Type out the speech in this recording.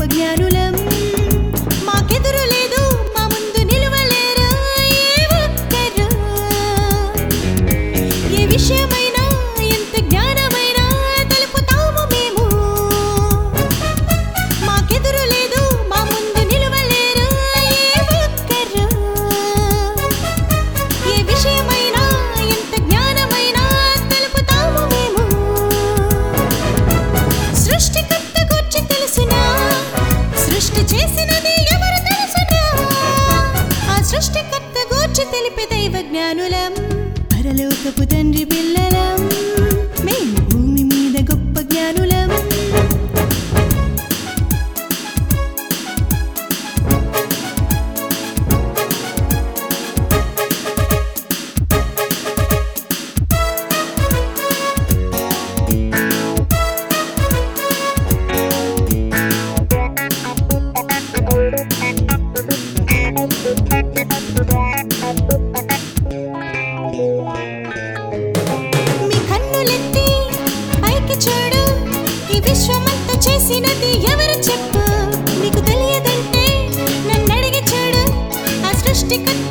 జ్ఞానులం మాకెదురు లేదు మా ముందు నిలువలేరు ఏ ఒక్కరు ఏ విషయమైనా ఎంత జ్ఞానమైనా తెలుపుతాము మేము మాకెదురు లేదు మా ముందు నిలువలేరు ఏ ఒక్కరు ఏ విషయమైనా ఎంత జ్ఞానమైనా తెలుపుతాము మేము సృష్టికర్త గురించి తెలుసునా సృష్టి చేసినది ఎవరు తెలుసునా ఆ సృష్టికర్త గురించి తెలిపే దైవ జ్ఞానులం పరలోకపు తండ్రి పిల్లలం మేము భూమి మీద గొప్ప జ్ఞానులం మీ కన్నులెత్తి పైకి చూడు ఈ విశ్వమంతా చేసినది ఎవరు చెప్పు నీకు తెలియదంటే నన్ను అడిగి చూడు ఆ సృష్టికర్త